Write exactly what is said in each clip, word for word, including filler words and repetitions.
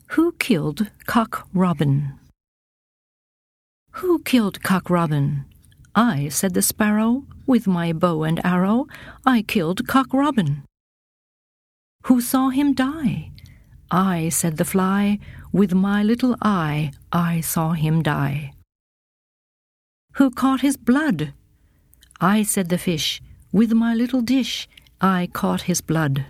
Who killed Cock Robin? Who killed Cock Robin? I, said the sparrow, with my bow and arrow, I killed Cock Robin. Who saw him die? I, said the fly, with my little eye, I saw him die. Who caught his blood? I, said the fish, with my little dish, I caught his blood.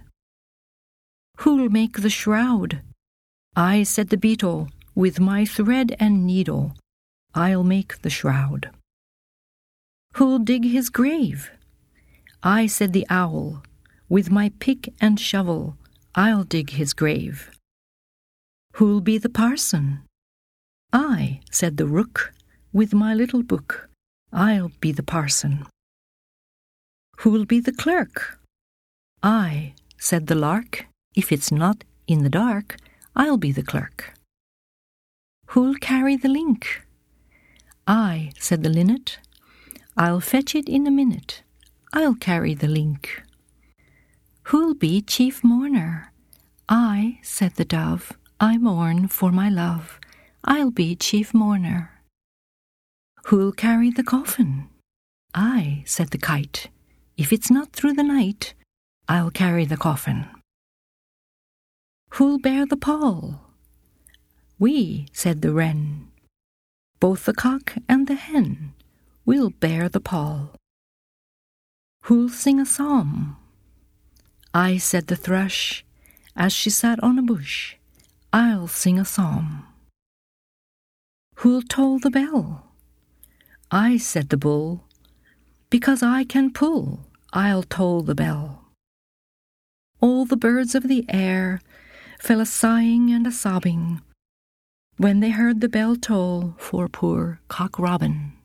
Who'll make the shroud? I, said the beetle, with my thread and needle, I'll make the shroud. Who'll dig his grave? I, said the owl, with my pick and shovel, I'll dig his grave. Who'll be the parson? I, said the rook, with my little book, I'll be the parson. Who'll be the clerk? I, said the lark, if it's not in the dark, I'll be the clerk. Who'll carry the link? I, said the linnet, I'll fetch it in a minute, I'll carry the link. Who'll be chief mourner? I, said the dove, I mourn for my love, I'll be chief mourner. Who'll carry the coffin? I, said the kite, if it's not through the night, I'll carry the coffin. Who'll bear the pall? We, said the wren, both the cock and the hen, we'll bear the pall. Who'll sing a psalm? I, said the thrush, as she sat on a bush, I'll sing a psalm. Who'll toll the bell? I, said the bull, because I can pull, I'll toll the bell. All the birds of the air fell a sighing and a sobbing when they heard the bell toll for poor Cock Robin.